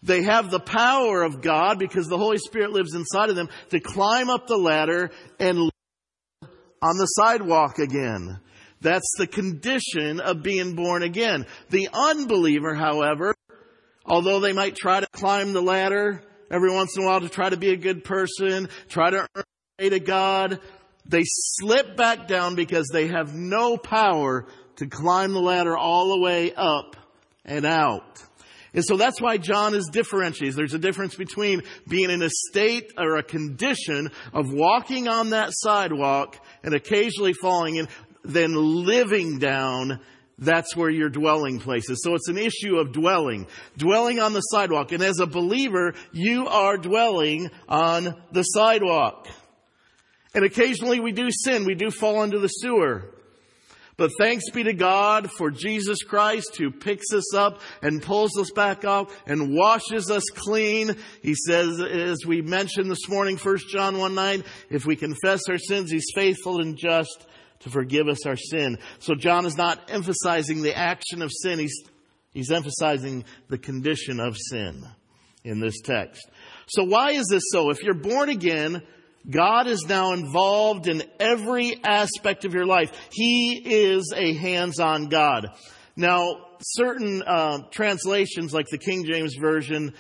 They have the power of God because the Holy Spirit lives inside of them to climb up the ladder and live on the sidewalk again. That's the condition of being born again. The unbeliever, however, although they might try to climb the ladder every once in a while to try to be a good person, try to earn the way to God, they slip back down because they have no power to climb the ladder all the way up and out. And so that's why John is differentiates. There's a difference between being in a state or a condition of walking on that sidewalk and occasionally falling in, then living down. That's where your dwelling place is. So it's an issue of dwelling on the sidewalk. And as a believer, you are dwelling on the sidewalk. And occasionally we do sin. We do fall into the sewer. But thanks be to God for Jesus Christ who picks us up and pulls us back up and washes us clean. He says, as we mentioned this morning, 1 John 1:9, if we confess our sins, He's faithful and just to forgive us our sin. So John is not emphasizing the action of sin. He's emphasizing the condition of sin in this text. So why is this so? If you're born again, God is now involved in every aspect of your life. He is a hands-on God. Now, certain translations, like the King James Version,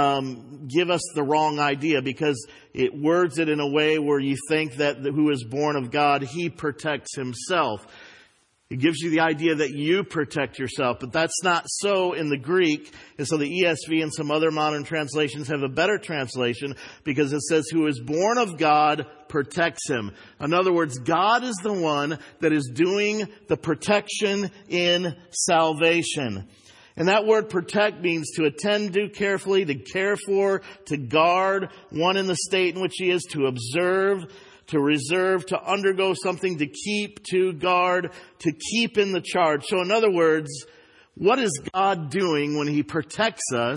give us the wrong idea because it words it in a way where you think that who is born of God, He protects Himself. It gives you the idea that you protect yourself, but that's not so in the Greek. And so the ESV and some other modern translations have a better translation because it says, who is born of God protects him. In other words, God is the one that is doing the protection in salvation. And that word protect means to attend to carefully, to care for, to guard one in the state in which he is, to observe, to reserve, to undergo something, to keep, to guard, to keep in the charge. So in other words, what is God doing when He protects us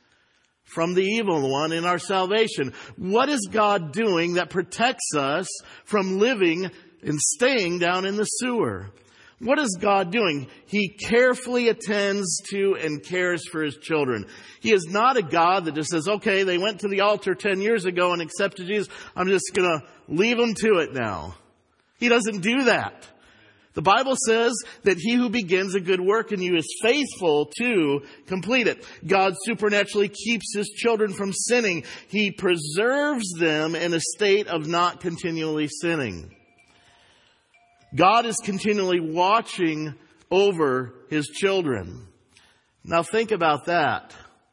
from the evil one in our salvation? What is God doing that protects us from living and staying down in the sewer? What is God doing? He carefully attends to and cares for His children. He is not a God that just says, okay, they went to the altar 10 years ago and accepted Jesus. I'm just going to leave them to it now. He doesn't do that. The Bible says that He who begins a good work in you is faithful to complete it. God supernaturally keeps His children from sinning. He preserves them in a state of not continually sinning. God is continually watching over His children. Now think about that.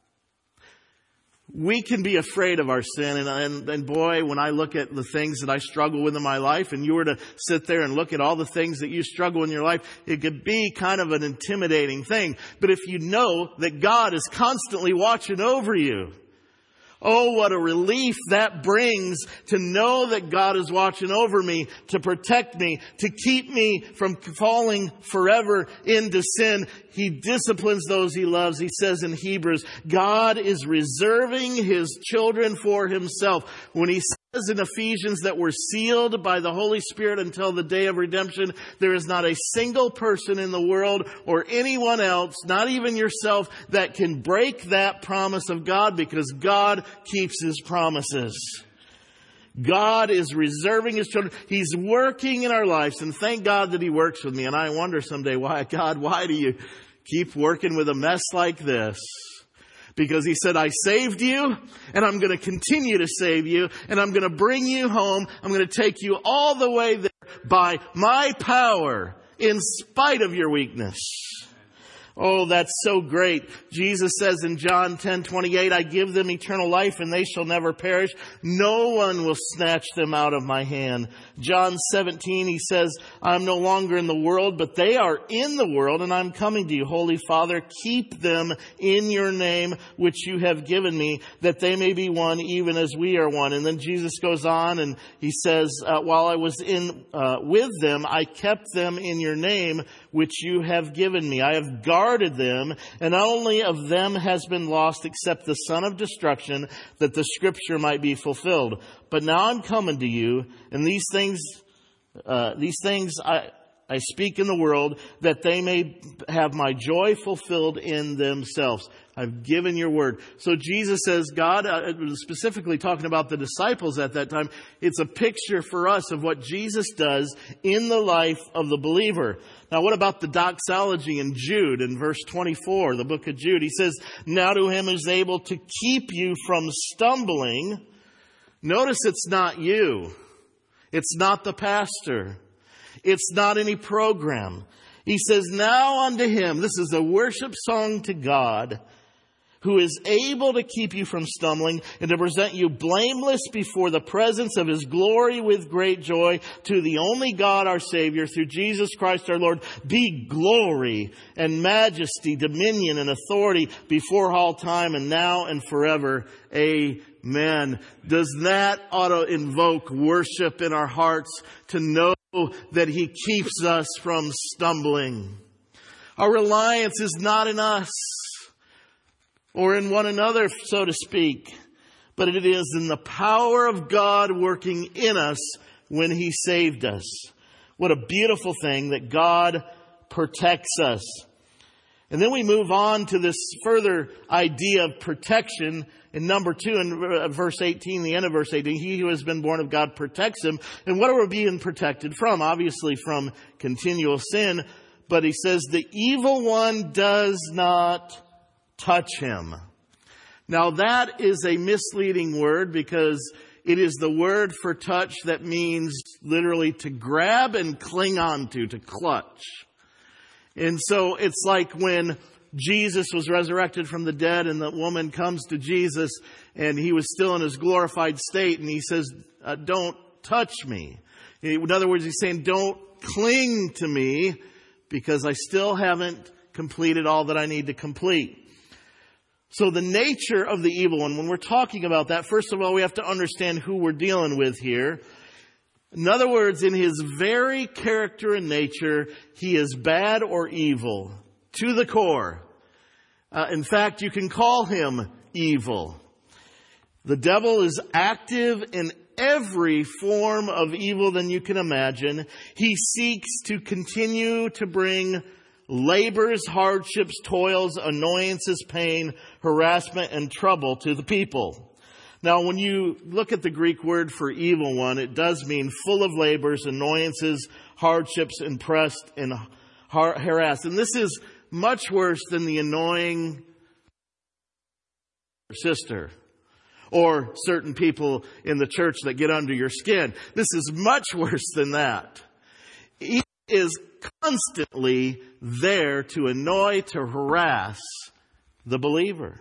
We can be afraid of our sin. And boy, when I look at the things that I struggle with in my life, and you were to sit there and look at all the things that you struggle in your life, it could be kind of an intimidating thing. But if you know that God is constantly watching over you, oh, what a relief that brings to know that God is watching over me, to protect me, to keep me from falling forever into sin. He disciplines those He loves. He says in Hebrews, God is reserving His children for Himself. When He says in Ephesians that we're sealed by the Holy Spirit until the day of redemption, there is not a single person in the world or anyone else, not even yourself, that can break that promise of God because God keeps His promises. God is reserving His children. He's working in our lives, and thank God that He works with me. And I wonder someday, why do you keep working with a mess like this? Because He said, I saved you, and I'm going to continue to save you, and I'm going to bring you home. I'm going to take you all the way there by my power, in spite of your weakness. Oh, that's so great. Jesus says in John 10:28, I give them eternal life and they shall never perish. No one will snatch them out of my hand. John 17, He says, I'm no longer in the world, but they are in the world and I'm coming to you. Holy Father, keep them in your name, which you have given me, that they may be one even as we are one. And then Jesus goes on and He says, while I was with them, I kept them in your name, which you have given me. I have guarded them, and not only of them has been lost except the son of destruction, that the scripture might be fulfilled. But now I'm coming to you, and these things I I speak in the world, that they may have my joy fulfilled in themselves. I've given your word. So Jesus says, God, specifically talking about the disciples at that time, it's a picture for us of what Jesus does in the life of the believer. Now, what about the doxology in Jude, in verse 24, the book of Jude? He says, now to him who's able to keep you from stumbling. Notice it's not you. It's not the pastor. It's not any program. He says, now unto him, this is a worship song to God, who is able to keep you from stumbling and to present you blameless before the presence of his glory with great joy. To the only God, our Savior, through Jesus Christ our Lord, be glory and majesty, dominion and authority before all time and now and forever. Amen. Does that ought to invoke worship in our hearts to know that he keeps us from stumbling? Our reliance is not in us or in one another, so to speak, but it is in the power of God working in us when he saved us. What a beautiful thing that God protects us. And then we move on to this further idea of protection in number 2 in verse 18, the end of verse 18. He who has been born of God protects him. And what are we being protected from? Obviously from continual sin. But he says the evil one does not touch him. Now that is a misleading word because it is the word for touch that means literally to grab and cling on to clutch. And so it's like when Jesus was resurrected from the dead and the woman comes to Jesus and he was still in his glorified state and he says, don't touch me. In other words, he's saying, don't cling to me because I still haven't completed all that I need to complete. So the nature of the evil one, when we're talking about that, first of all, we have to understand who we're dealing with here. In other words, in his very character and nature, he is bad or evil to the core. In fact, you can call him evil. The devil is active in every form of evil than you can imagine. He seeks to continue to bring labors, hardships, toils, annoyances, pain, harassment, and trouble to the people. Now, when you look at the Greek word for evil one, it does mean full of labors, annoyances, hardships, impressed, and harassed. And this is much worse than the annoying sister or certain people in the church that get under your skin. This is much worse than that. He is constantly there to annoy, to harass the believer.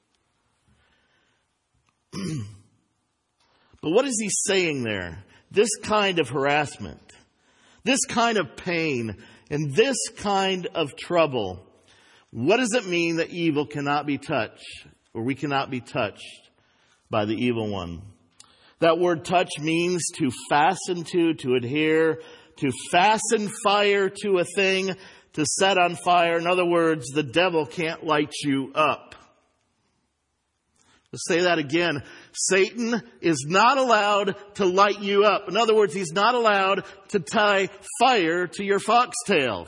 But what is he saying there? This kind of harassment, this kind of pain, and this kind of trouble, what does it mean that evil cannot be touched, or we cannot be touched by the evil one? That word touch means to fasten to adhere, to fasten fire to a thing, to set on fire. In other words, the devil can't light you up. Let's say that again. Satan is not allowed to light you up. In other words, he's not allowed to tie fire to your foxtail.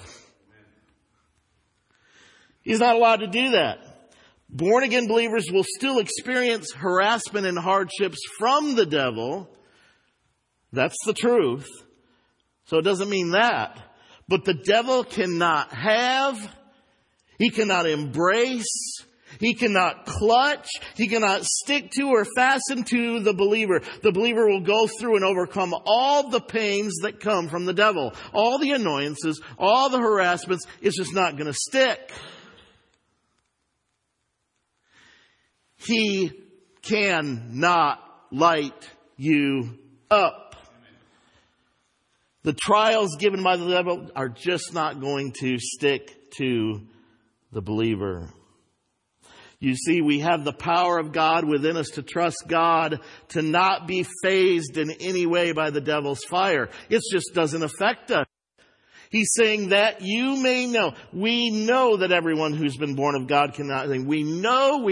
He's not allowed to do that. Born again believers will still experience harassment and hardships from the devil. That's the truth. So it doesn't mean that. But the devil cannot have, he cannot embrace, he cannot clutch, he cannot stick to or fasten to the believer. The believer will go through and overcome all the pains that come from the devil. All the annoyances, all the harassments, it's just not going to stick. He cannot light you up. The trials given by the devil are just not going to stick to the believer. You see, we have the power of God within us to trust God, to not be fazed in any way by the devil's fire. It just doesn't affect us. He's saying that you may know. We know that everyone who's been born of God cannot think. We know.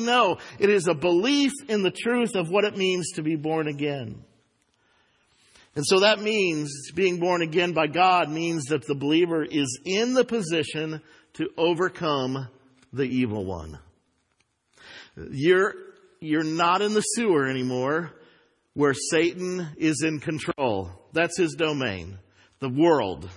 It is a belief in the truth of what it means to be born again. And so that means being born again by God means that the believer is in the position to overcome the evil one. You're not in the sewer anymore where Satan is in control. That's his domain, the world.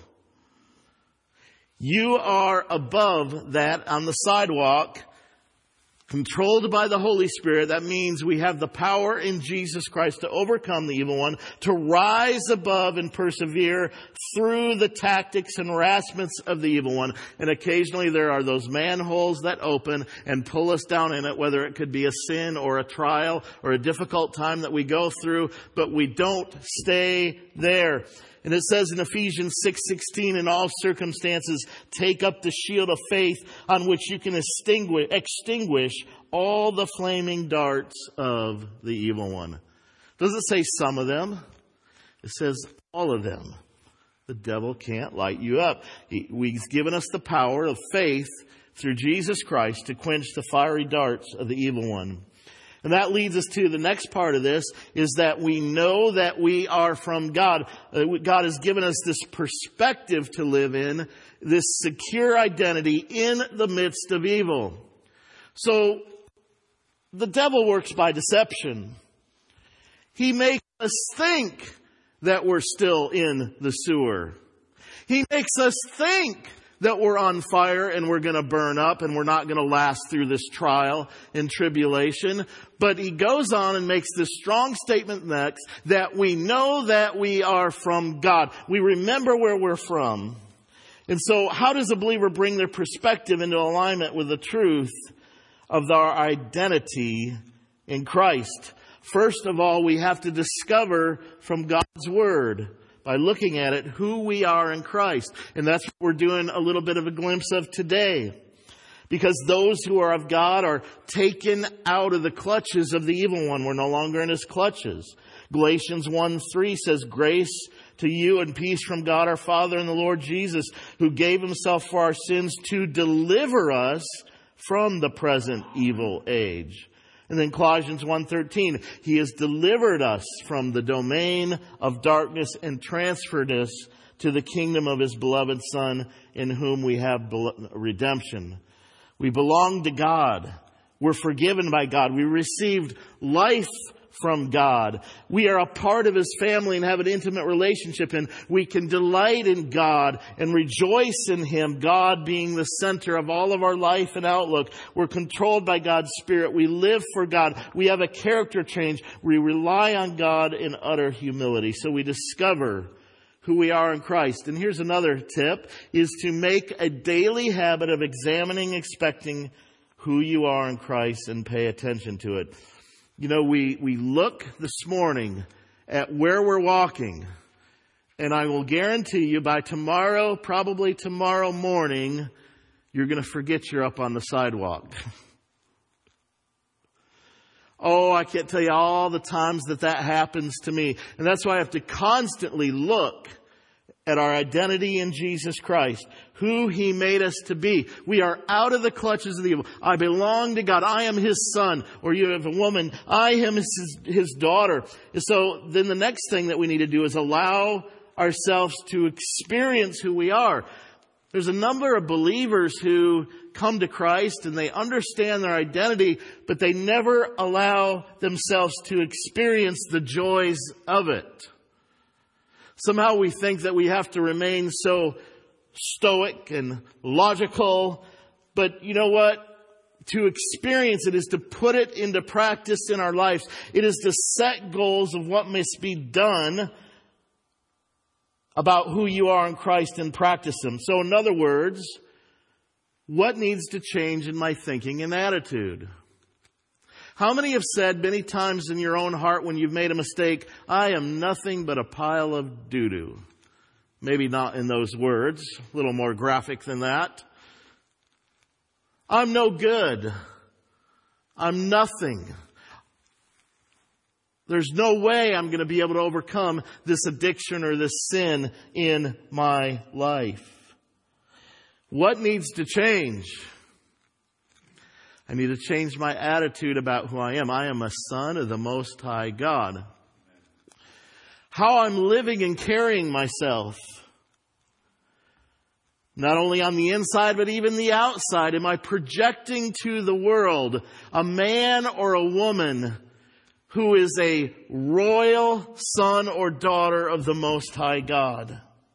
You are above that on the sidewalk, controlled by the Holy Spirit. That means we have the power in Jesus Christ to overcome the evil one, to rise above and persevere through the tactics and harassments of the evil one. And occasionally there are those manholes that open and pull us down in it, whether it could be a sin or a trial or a difficult time that we go through, but we don't stay there. And it says in Ephesians 6:16, in all circumstances, take up the shield of faith on which you can extinguish all the flaming darts of the evil one. Does it say some of them? It says all of them. The devil can't light you up. He's given us the power of faith through Jesus Christ to quench the fiery darts of the evil one. And that leads us to the next part of this, is that we know that we are from God. God has given us this perspective to live in, this secure identity in the midst of evil. So the devil works by deception. He makes us think that we're still in the sewer. He makes us think that we're on fire and we're going to burn up and we're not going to last through this trial and tribulation. But he goes on and makes this strong statement next, that we know that we are from God. We remember where we're from. And so how does a believer bring their perspective into alignment with the truth of our identity in Christ? First of all, we have to discover from God's Word, by looking at it, who we are in Christ. And that's what we're doing a little bit of a glimpse of today. Because those who are of God are taken out of the clutches of the evil one. We're no longer in his clutches. Galatians 1:3 says, grace to you and peace from God our Father and the Lord Jesus, who gave himself for our sins to deliver us from the present evil age. And then Colossians 1:13, he has delivered us from the domain of darkness and transferred us to the kingdom of his beloved Son, in whom we have redemption. We belong to God. We're forgiven by God. We received life from God. We are a part of his family and have an intimate relationship, and we can delight in God and rejoice in him, God being the center of all of our life and outlook. We're controlled by God's Spirit. We live for God. We have a character change. We rely on God in utter humility. So we discover who we are in Christ. And here's another tip, is to make a daily habit of examining, inspecting who you are in Christ and pay attention to it. You know, we look this morning at where we're walking, and I will guarantee you by tomorrow, probably tomorrow morning, you're going to forget you're up on the sidewalk. Oh, I can't tell you all the times that happens to me. And that's why I have to constantly look at our identity in Jesus Christ, who he made us to be. We are out of the clutches of the evil. I belong to God. I am his son. Or you have a woman, I am his daughter. And so then the next thing that we need to do is allow ourselves to experience who we are. There's a number of believers who come to Christ and they understand their identity, but they never allow themselves to experience the joys of it. Somehow we think that we have to remain so stoic and logical, but you know what? To experience it is to put it into practice in our lives. It is to set goals of what must be done about who you are in Christ and practice them. So in other words, what needs to change in my thinking and attitude? How many have said many times in your own heart when you've made a mistake, I am nothing but a pile of doo-doo? Maybe not in those words, a little more graphic than that. I'm no good. I'm nothing. There's no way I'm going to be able to overcome this addiction or this sin in my life. What needs to change? I need to change my attitude about who I am. I am a son of the Most High God. how I'm living and carrying myself. Not only on the inside, but even the outside. Am I projecting to the world a man or a woman who is a royal son or daughter of the Most High God?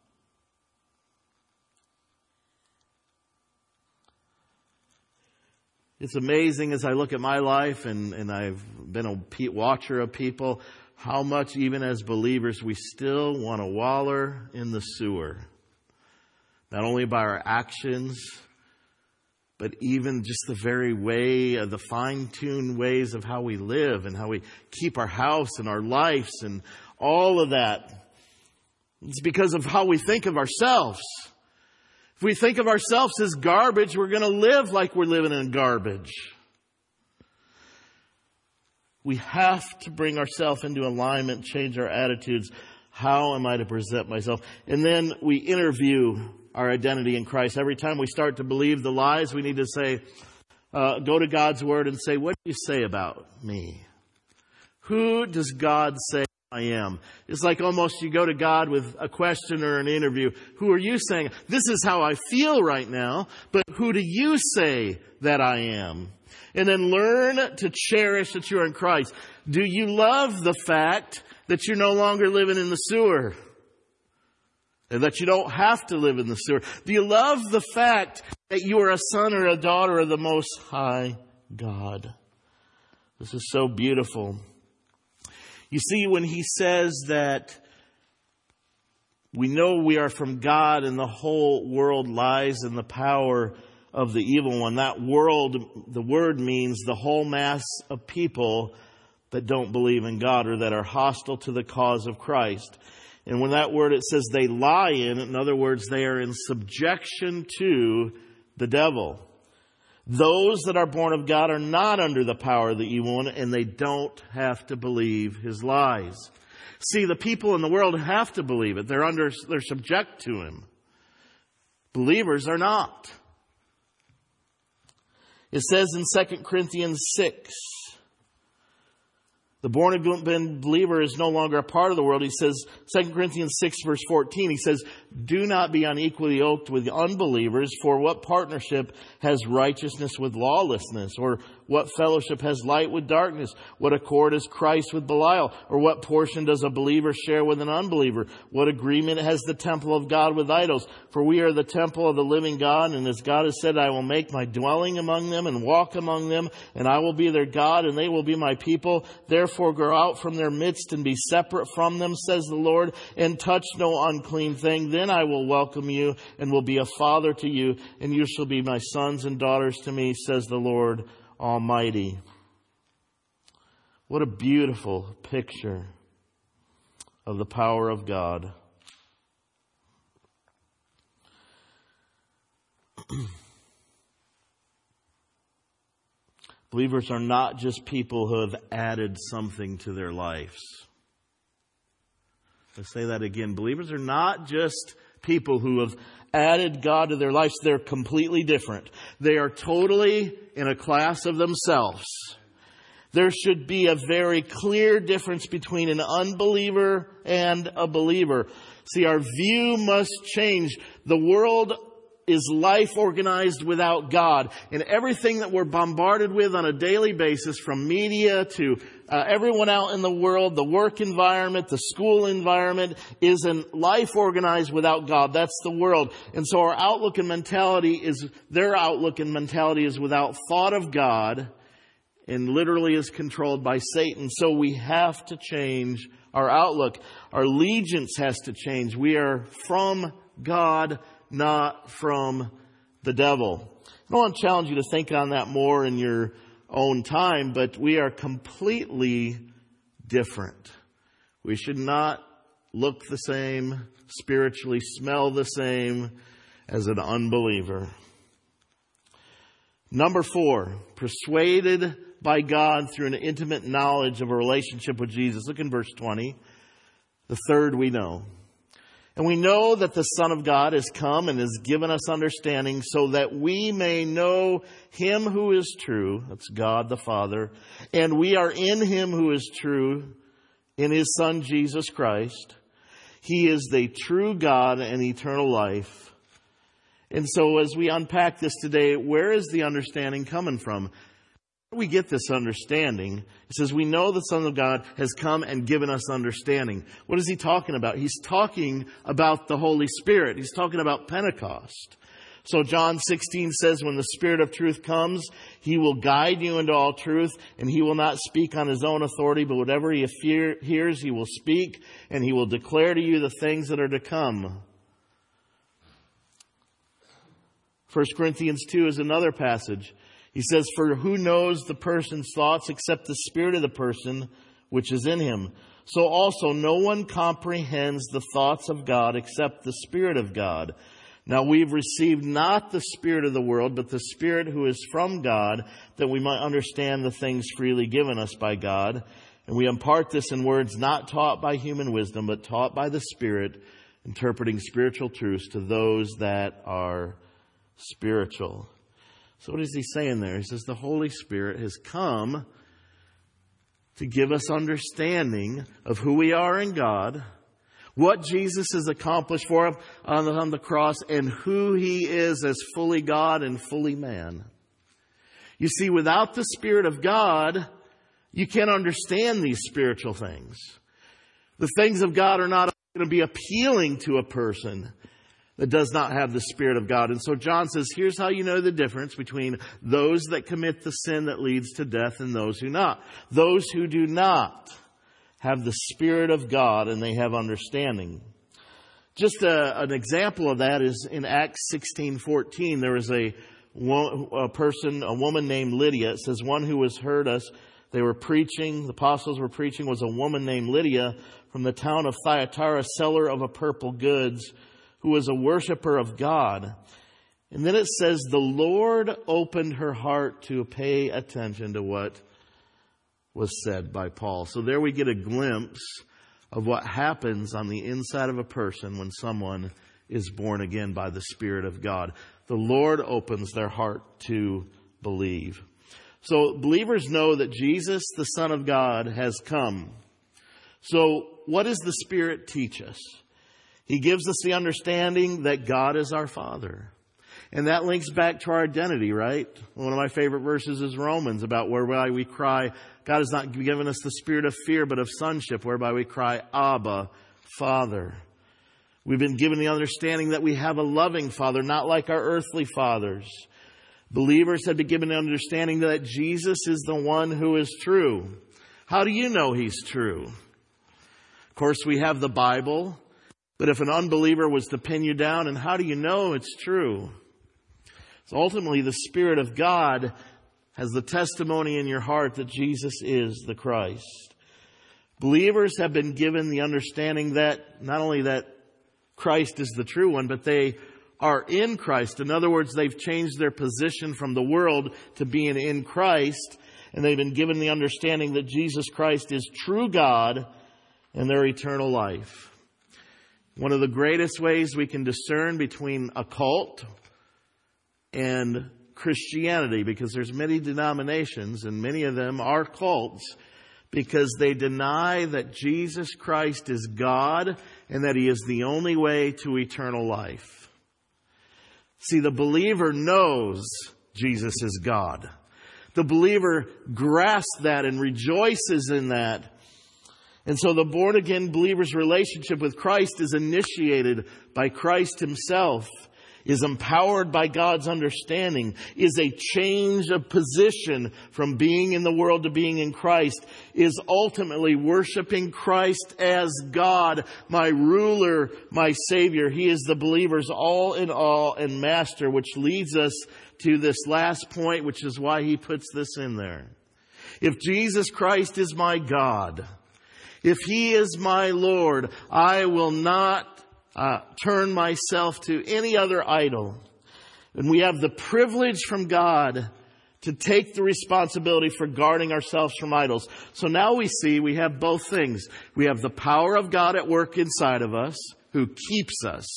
It's amazing as I look at my life, and I've been a watcher of people, how much even as believers we still want to wallow in the sewer. Not only by our actions, but even just the very way, the fine-tuned ways of how we live and how we keep our house and our lives and all of that. It's because of how we think of ourselves. If we think of ourselves as garbage, we're going to live like we're living in garbage. We have to bring ourselves into alignment, change our attitudes. How am I to present myself? And then we interview our identity in Christ. Every time we start to believe the lies, we need to say, go to God's Word and say, what do you say about me? Who does God say I am? It's like almost you go to God with a question or an interview. Who are you saying? This is how I feel right now, but who do you say that I am? And then learn to cherish that you're in Christ. Do you love the fact that you're no longer living in the sewer? And that you don't have to live in the sewer? Do you love the fact that you are a son or a daughter of the Most High God? This is so beautiful. You see, when he says that we know we are from God and the whole world lies in the power of the evil one, that world, the word means the whole mass of people that don't believe in God or that are hostile to the cause of Christ. And when that word, it says they lie in other words, they are in subjection to the devil. Those that are born of God are not under the power of the evil one, and they don't have to believe his lies. See, the people in the world have to believe it. They're subject to him. Believers are not. It says in 2 Corinthians 6, the born-again believer is no longer a part of the world. He says, 2 Corinthians 6 verse 14, he says, do not be unequally yoked with unbelievers, for what partnership has righteousness with lawlessness? Or what fellowship has light with darkness? What accord has Christ with Belial? Or what portion does a believer share with an unbeliever? What agreement has the temple of God with idols? For we are the temple of the living God, and as God has said, I will make my dwelling among them and walk among them, and I will be their God, and they will be my people. Therefore go out from their midst and be separate from them, says the Lord, and touch no unclean thing. Then I will welcome you and will be a father to you, and you shall be my sons and daughters to me, says the Lord Almighty. What a beautiful picture of the power of God. Believers are not just people who have added something to their lives. Let's say that again. Believers are not just people who have added God to their lives. They're completely different. They are totally in a class of themselves. There should be a very clear difference between an unbeliever and a believer. See, our view must change. The world is life organized without God. And everything that we're bombarded with on a daily basis, from media to everyone out in the world, the work environment, the school environment, is a life organized without God. That's the world. And so our outlook and mentality is, their outlook and mentality is without thought of God and literally is controlled by Satan. So we have to change our outlook. Our allegiance has to change. We are from God, not from the devil. I don't want to challenge you to think on that more in your own time, but we are completely different. We should not look the same, spiritually smell the same as an unbeliever. Number 4, persuaded by God through an intimate knowledge of a relationship with Jesus. Look in verse 20. The third we know. And we know that the Son of God has come and has given us understanding so that we may know Him who is true. That's God the Father. And we are in Him who is true in His Son, Jesus Christ. He is the true God and eternal life. And so as we unpack this today, where is the understanding coming from? Where do we get this understanding? It says, we know the Son of God has come and given us understanding. What is He talking about? He's talking about the Holy Spirit. He's talking about Pentecost. So John 16 says, when the Spirit of truth comes, He will guide you into all truth, and He will not speak on His own authority, but whatever He hears, He will speak, and He will declare to you the things that are to come. 1 Corinthians 2 is another passage. He says, for who knows the person's thoughts except the spirit of the person which is in him? So also no one comprehends the thoughts of God except the Spirit of God. Now we've received not the spirit of the world, but the Spirit who is from God, that we might understand the things freely given us by God. And we impart this in words not taught by human wisdom, but taught by the Spirit, interpreting spiritual truths to those that are spiritual. So what is he saying there? He says the Holy Spirit has come to give us understanding of who we are in God, what Jesus has accomplished for us on the cross, and who He is as fully God and fully man. You see, without the Spirit of God, you can't understand these spiritual things. The things of God are not going to be appealing to a person that does not have the Spirit of God. And so John says, here's how you know the difference between those that commit the sin that leads to death and those who not. Those who do not have the Spirit of God and they have understanding. Just an example of that is in Acts 16:14. There was a woman named Lydia. It says one who has heard us. They were preaching, the apostles were preaching, was a woman named Lydia from the town of Thyatira, seller of purple goods, who was a worshiper of God. And then it says the Lord opened her heart to pay attention to what was said by Paul. So there we get a glimpse of what happens on the inside of a person when someone is born again by the Spirit of God. The Lord opens their heart to believe. So believers know that Jesus, the Son of God, has come. So what does the Spirit teach us? He gives us the understanding that God is our Father. And that links back to our identity, right? One of my favorite verses is Romans, about whereby we cry, God has not given us the spirit of fear, but of sonship, whereby we cry, Abba, Father. We've been given the understanding that we have a loving Father, not like our earthly fathers. Believers have been given the understanding that Jesus is the one who is true. How do you know He's true? Of course, we have the Bible. But if an unbeliever was to pin you down, and how do you know it's true? So ultimately, the Spirit of God has the testimony in your heart that Jesus is the Christ. Believers have been given the understanding that not only that Christ is the true one, but they are in Christ. In other words, they've changed their position from the world to being in Christ. And they've been given the understanding that Jesus Christ is true God and their eternal life. One of the greatest ways we can discern between a cult and Christianity, because there's many denominations and many of them are cults, because they deny that Jesus Christ is God and that He is the only way to eternal life. See, the believer knows Jesus is God. The believer grasps that and rejoices in that. And so the born-again believer's relationship with Christ is initiated by Christ Himself, is empowered by God's understanding, is a change of position from being in the world to being in Christ, is ultimately worshiping Christ as God, my ruler, my Savior. He is the believer's all in all and master, which leads us to this last point, which is why he puts this in there. If Jesus Christ is my God, if He is my Lord, I will not turn myself to any other idol. And we have the privilege from God to take the responsibility for guarding ourselves from idols. So now we see we have both things. We have the power of God at work inside of us, who keeps us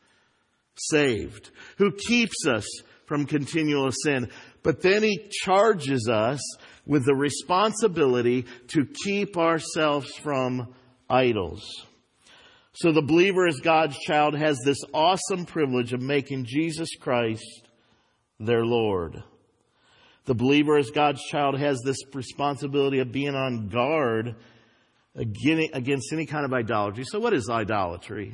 saved, who keeps us from continual sin. But then He charges us with the responsibility to keep ourselves from idols. So the believer as God's child has this awesome privilege of making Jesus Christ their Lord. The believer as God's child has this responsibility of being on guard against any kind of idolatry. So what is idolatry?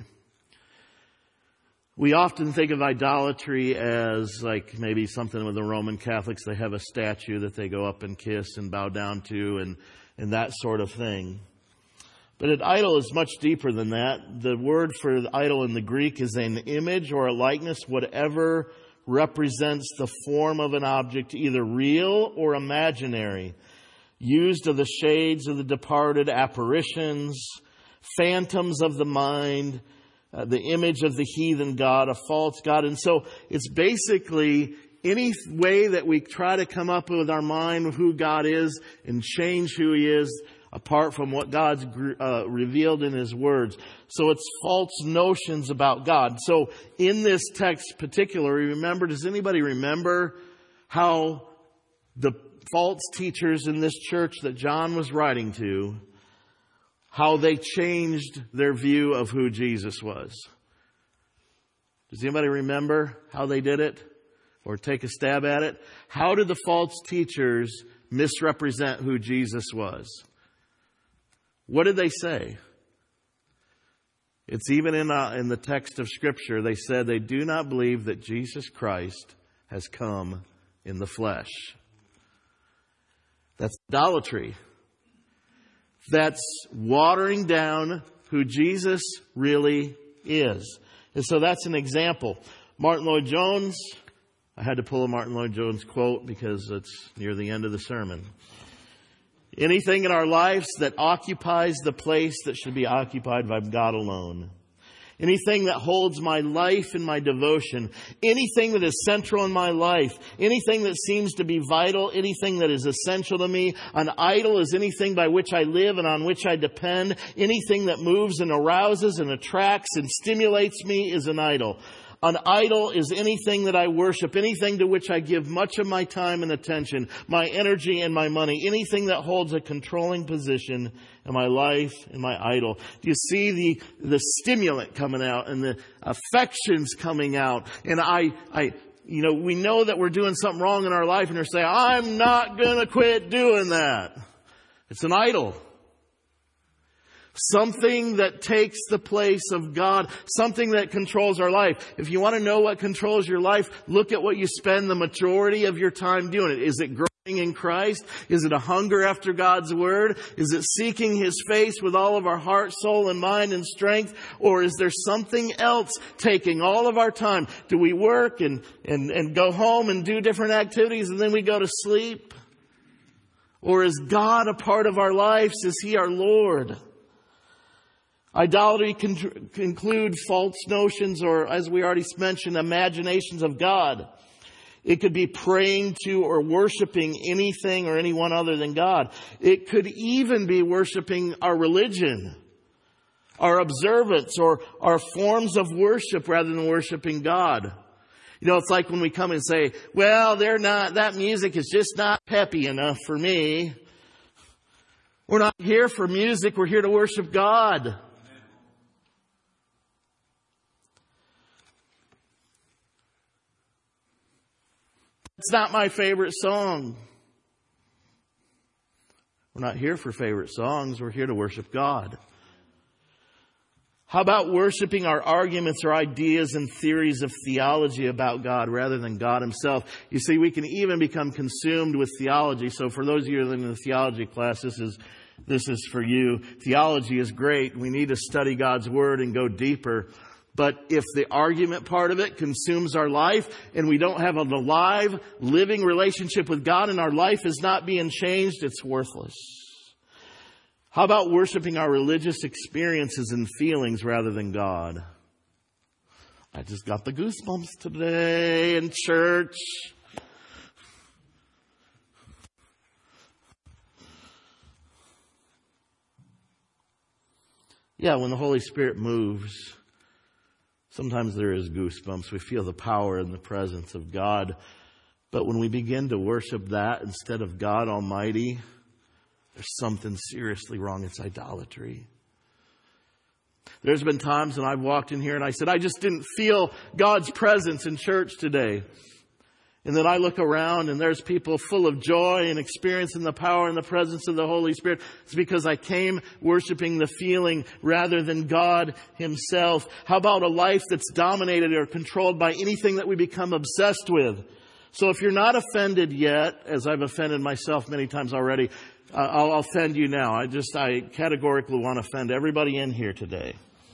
We often think of idolatry as like maybe something with the Roman Catholics. They have a statue that they go up and kiss and bow down to and that sort of thing. But an idol is much deeper than that. The word for idol in the Greek is an image or a likeness, whatever represents the form of an object, either real or imaginary, used of the shades of the departed, apparitions, phantoms of the mind, the image of the heathen god, a false god. And so it's basically any way that we try to come up with our mind who God is and change who He is apart from what God's revealed in His words. So it's false notions about God. So in this text particularly, does anybody remember how the false teachers in this church that John was writing to, how they changed their view of who Jesus was? Does anybody remember how they did it? Or take a stab at it? How did the false teachers misrepresent who Jesus was? What did they say? It's even in the text of Scripture. They said they do not believe that Jesus Christ has come in the flesh. That's idolatry. That's watering down who Jesus really is. And so that's an example. Martin Lloyd-Jones, I had to pull a Martin Lloyd-Jones quote because it's near the end of the sermon. Anything in our lives that occupies the place that should be occupied by God alone. Anything that holds my life and my devotion. Anything that is central in my life. Anything that seems to be vital. Anything that is essential to me. An idol is anything by which I live and on which I depend. Anything that moves and arouses and attracts and stimulates me is an idol. An idol is anything that I worship, anything to which I give much of my time and attention, my energy and my money, anything that holds a controlling position in my life and my idol. Do you see the stimulant coming out and the affections coming out? And we know that we're doing something wrong in our life and they're saying, I'm not going to quit doing that. It's an idol. Something that takes the place of God. Something that controls our life. If you want to know what controls your life, look at what you spend the majority of your time doing. Is it growing in Christ? Is it a hunger after God's Word? Is it seeking His face with all of our heart, soul, and mind and strength? Or is there something else taking all of our time? Do we work and go home and do different activities and then we go to sleep? Or is God a part of our lives? Is He our Lord? Idolatry can include false notions or, as we already mentioned, imaginations of God. It could be praying to or worshiping anything or anyone other than God. It could even be worshiping our religion, our observance, or our forms of worship rather than worshiping God. You know, it's like when we come and say, well, that music is just not peppy enough for me. We're not here for music, we're here to worship God. It's not my favorite song. We're not here for favorite songs. We're here to worship God. How about worshiping our arguments or ideas and theories of theology about God rather than God Himself? You see, we can even become consumed with theology. So for those of you that are in the theology class, this is for you. Theology is great. We need to study God's Word and go deeper. But if the argument part of it consumes our life and we don't have a live, living relationship with God and our life is not being changed, it's worthless. How about worshiping our religious experiences and feelings rather than God? I just got the goosebumps today in church. Yeah, when the Holy Spirit moves, sometimes there is goosebumps. We feel the power and the presence of God. But when we begin to worship that instead of God Almighty, there's something seriously wrong. It's idolatry. There's been times when I've walked in here and I said, I just didn't feel God's presence in church today. And then I look around and there's people full of joy and experiencing the power and the presence of the Holy Spirit. It's because I came worshiping the feeling rather than God Himself. How about a life that's dominated or controlled by anything that we become obsessed with? So if you're not offended yet, as I've offended myself many times already, I'll offend you now. I categorically want to offend everybody in here today.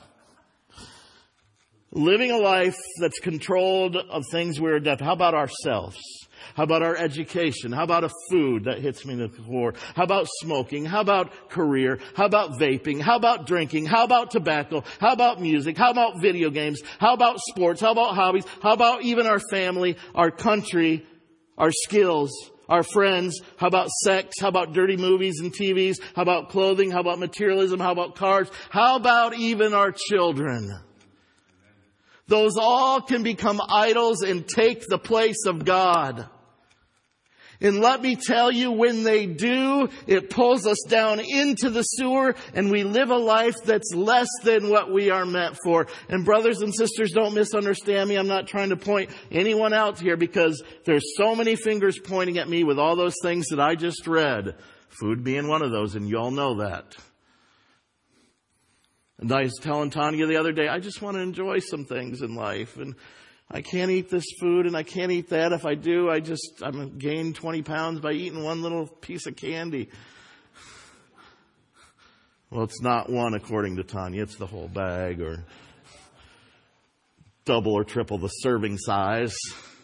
Living a life that's controlled of things we're adept. How about ourselves? How about our education? How about a food that hits me to the core? How about smoking? How about career? How about vaping? How about drinking? How about tobacco? How about music? How about video games? How about sports? How about hobbies? How about even our family, our country, our skills, our friends? How about sex? How about dirty movies and TVs? How about clothing? How about materialism? How about cars? How about even our children? Those all can become idols and take the place of God. And let me tell you, when they do, it pulls us down into the sewer and we live a life that's less than what we are meant for. And brothers and sisters, don't misunderstand me. I'm not trying to point anyone out here because there's so many fingers pointing at me with all those things that I just read. Food being one of those, and you all know that. And I was telling Tanya the other day, I just want to enjoy some things in life. And I can't eat this food and I can't eat that. If I do, I'm gained 20 pounds by eating one little piece of candy. Well, it's not one according to Tanya. It's the whole bag or double or triple the serving size.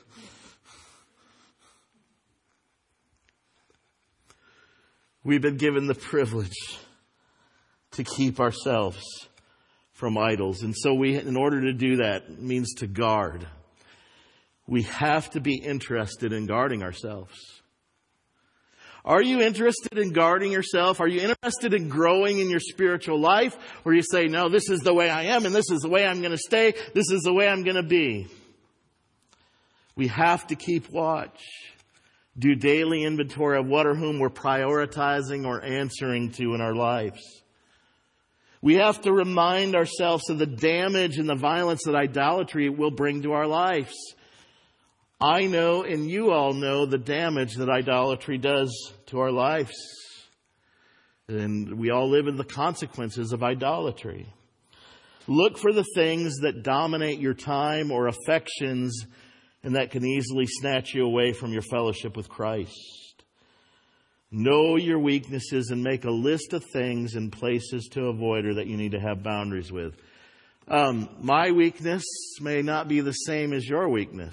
We've been given the privilege to keep ourselves from idols. And so in order to do that, means to guard. We have to be interested in guarding ourselves. Are you interested in guarding yourself? Are you interested in growing in your spiritual life? Or you say, no, this is the way I am and this is the way I'm going to stay. This is the way I'm going to be. We have to keep watch. Do daily inventory of what or whom we're prioritizing or answering to in our lives. We have to remind ourselves of the damage and the violence that idolatry will bring to our lives. I know, and you all know, the damage that idolatry does to our lives. And we all live in the consequences of idolatry. Look for the things that dominate your time or affections and that can easily snatch you away from your fellowship with Christ. Know your weaknesses and make a list of things and places to avoid or that you need to have boundaries with. My weakness may not be the same as your weakness.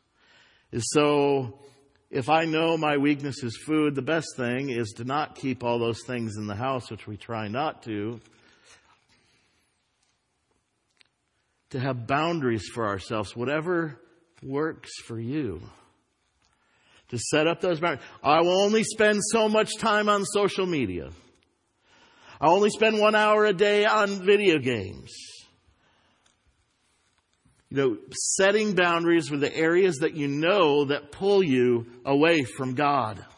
So if I know my weakness is food, the best thing is to not keep all those things in the house, which we try not to have boundaries for ourselves, whatever works for you. To set up those boundaries. I will only spend so much time on social media. I only spend 1 hour a day on video games. Setting boundaries with the areas that you know that pull you away from God. You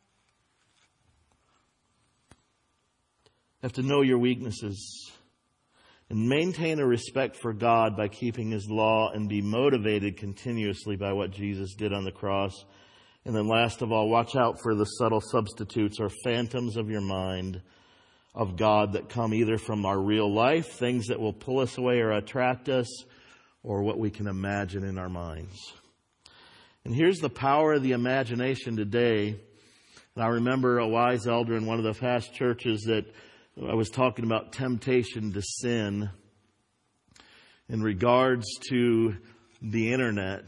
have to know your weaknesses and maintain a respect for God by keeping His law and be motivated continuously by what Jesus did on the cross. And then last of all, watch out for the subtle substitutes or phantoms of your mind of God that come either from our real life, things that will pull us away or attract us, or what we can imagine in our minds. And here's the power of the imagination today. And I remember a wise elder in one of the past churches that I was talking about temptation to sin in regards to the internet.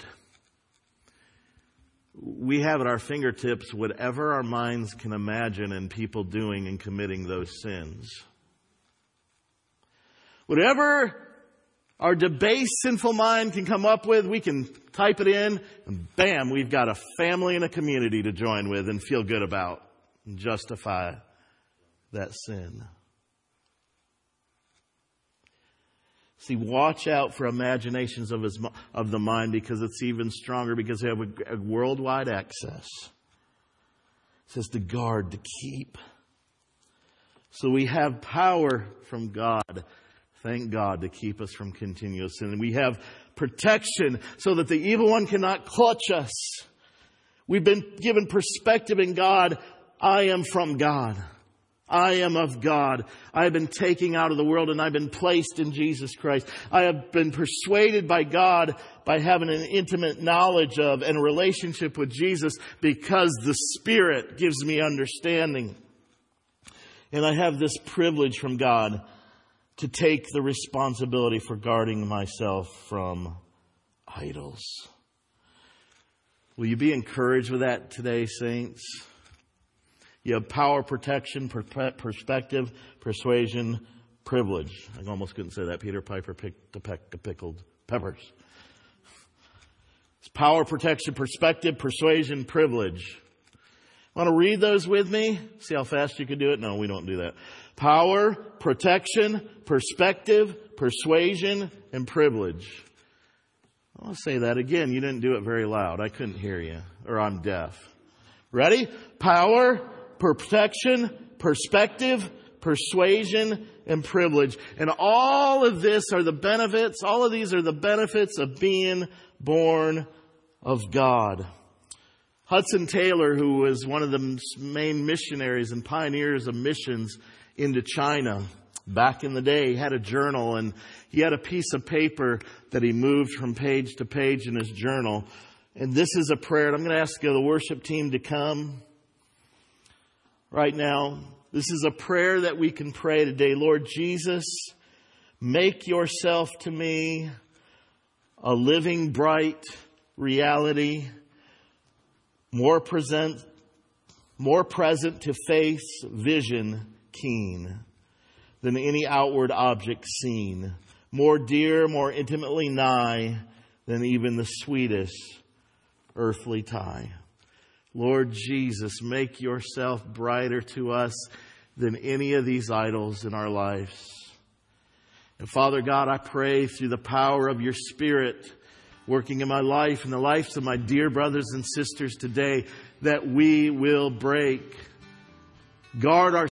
We have at our fingertips whatever our minds can imagine and people doing and committing those sins. Whatever our debased, sinful mind can come up with, we can type it in, and bam, we've got a family and a community to join with and feel good about and justify that sin. See, watch out for imaginations of the mind, because it's even stronger, because they have a worldwide access. It says to guard, to keep. So we have power from God, thank God, to keep us from continuous sin. And we have protection so that the evil one cannot clutch us. We've been given perspective in God. I am from God. I am of God. I have been taken out of the world and I've been placed in Jesus Christ. I have been persuaded by God by having an intimate knowledge of and a relationship with Jesus, because the Spirit gives me understanding. And I have this privilege from God to take the responsibility for guarding myself from idols. Will you be encouraged with that today, saints? You have power, protection, perspective, persuasion, privilege. I almost couldn't say that. Peter Piper picked a peck of pickled peppers. It's power, protection, perspective, persuasion, privilege. Want to read those with me? See how fast you can do it? No, we don't do that. Power, protection, perspective, persuasion, and privilege. I'll say that again. You didn't do it very loud. I couldn't hear you, or I'm deaf. Ready? Power, protection, perspective, persuasion, and privilege. And all of these are the benefits of being born of God. Hudson Taylor, who was one of the main missionaries and pioneers of missions into China back in the day, had a journal, and he had a piece of paper that he moved from page to page in his journal. And this is a prayer. And I'm going to ask the worship team to come right now. This is a prayer that we can pray today. Lord Jesus, make yourself to me a living, bright reality, more present to face, vision keen than any outward object seen, more dear, more intimately nigh than even the sweetest earthly tie. Lord Jesus, make yourself brighter to us than any of these idols in our lives. And Father God, I pray through the power of your Spirit working in my life and the lives of my dear brothers and sisters today, that we will guard our